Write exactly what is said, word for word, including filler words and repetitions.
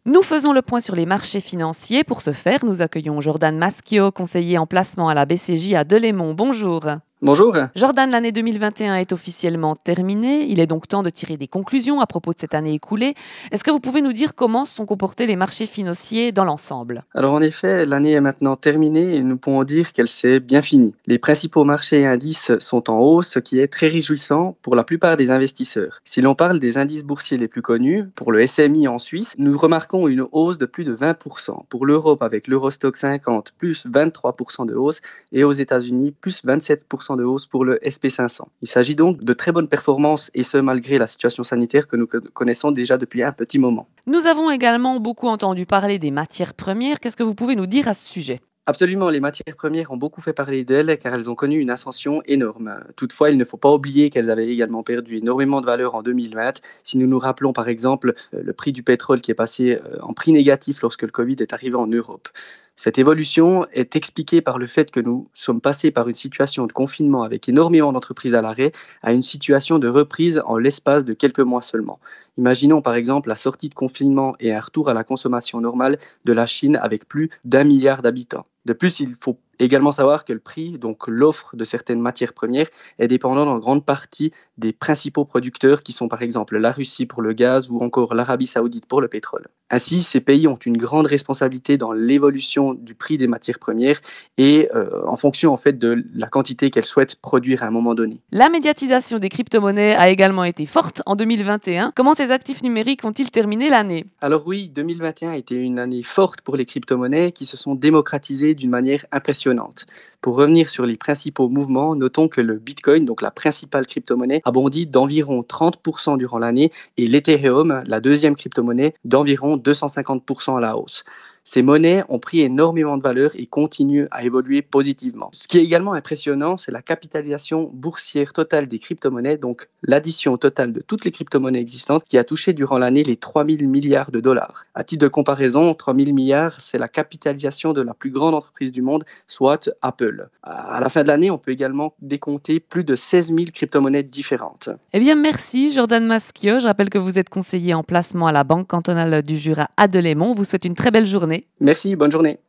Nous faisons le point sur les marchés financiers. Pour ce faire, nous accueillons Jordan Maschio, conseiller en placement à la B C J à Delémont. Bonjour. Bonjour. Jordan, l'année deux mille vingt et un est officiellement terminée. Il est donc temps de tirer des conclusions à propos de cette année écoulée. Est-ce que vous pouvez nous dire comment se sont comportés les marchés financiers dans l'ensemble? Alors en effet, l'année est maintenant terminée et nous pouvons dire qu'elle s'est bien finie. Les principaux marchés et indices sont en hausse, ce qui est très réjouissant pour la plupart des investisseurs. Si l'on parle des indices boursiers les plus connus, pour le S M I en Suisse, nous remarquons une hausse de plus de vingt pour cent. Pour l'Europe, avec l'Eurostoxx cinquante, plus vingt-trois pour cent de hausse, et aux États-Unis, plus vingt-sept pour cent de hausse pour le S P cinq cents. Il s'agit donc de très bonnes performances, et ce malgré la situation sanitaire que nous connaissons déjà depuis un petit moment. Nous avons également beaucoup entendu parler des matières premières. Qu'est-ce que vous pouvez nous dire à ce sujet? Absolument, les matières premières ont beaucoup fait parler d'elles car elles ont connu une ascension énorme. Toutefois, il ne faut pas oublier qu'elles avaient également perdu énormément de valeur en deux mille vingt. Si nous nous rappelons par exemple le prix du pétrole qui est passé en prix négatif lorsque le Covid est arrivé en Europe. Cette évolution est expliquée par le fait que nous sommes passés par une situation de confinement avec énormément d'entreprises à l'arrêt à une situation de reprise en l'espace de quelques mois seulement. Imaginons par exemple la sortie de confinement et un retour à la consommation normale de la Chine avec plus d'un milliard d'habitants. De plus, il faut également savoir que le prix, donc l'offre de certaines matières premières, est dépendant en grande partie des principaux producteurs qui sont par exemple la Russie pour le gaz ou encore l'Arabie Saoudite pour le pétrole. Ainsi, ces pays ont une grande responsabilité dans l'évolution du prix des matières premières et euh, en fonction en fait de la quantité qu'elles souhaitent produire à un moment donné. La médiatisation des crypto-monnaies a également été forte en deux mille vingt et un. Comment ces actifs numériques ont-ils terminé l'année? Alors oui, deux mille vingt et un a été une année forte pour les crypto-monnaies qui se sont démocratisées d'une manière impressionnante. Pour revenir sur les principaux mouvements, notons que le Bitcoin, donc la principale crypto-monnaie, a bondi d'environ trente pour cent durant l'année et l'Ethereum, la deuxième crypto-monnaie, d'environ deux cent cinquante pour cent à la hausse. Ces monnaies ont pris énormément de valeur et continuent à évoluer positivement. Ce qui est également impressionnant, c'est la capitalisation boursière totale des crypto-monnaies, donc l'addition totale de toutes les crypto-monnaies existantes qui a touché durant l'année les trois mille milliards de dollars. À titre de comparaison, trois mille milliards, c'est la capitalisation de la plus grande entreprise du monde, soit Apple. À la fin de l'année, on peut également décompter plus de seize mille crypto-monnaies différentes. Eh bien, merci Jordan Maschio. Je rappelle que vous êtes conseiller en placement à la Banque cantonale du Jura à Delémont. On vous souhaite une très belle journée. Merci, bonne journée.